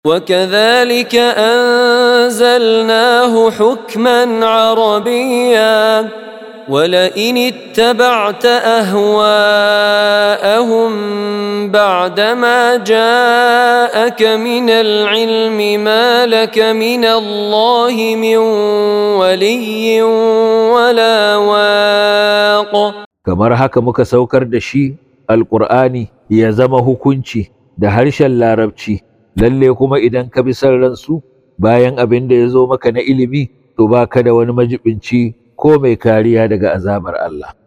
وكذلك أنزلناه حكما عربيا ولئن اتبعت أهواءهم بعدما جاءك من العلم ما لك من الله من ولي ولا واق. kamar haka muka saukar da shi alƙur'ani ya zama hukunci da harshen larabci, lalle kuma idan ka bi son ransu bayan abin da ya zo maka na ilimi, to ba ka da wani majibinci ko mai kariya daga azabar Allah.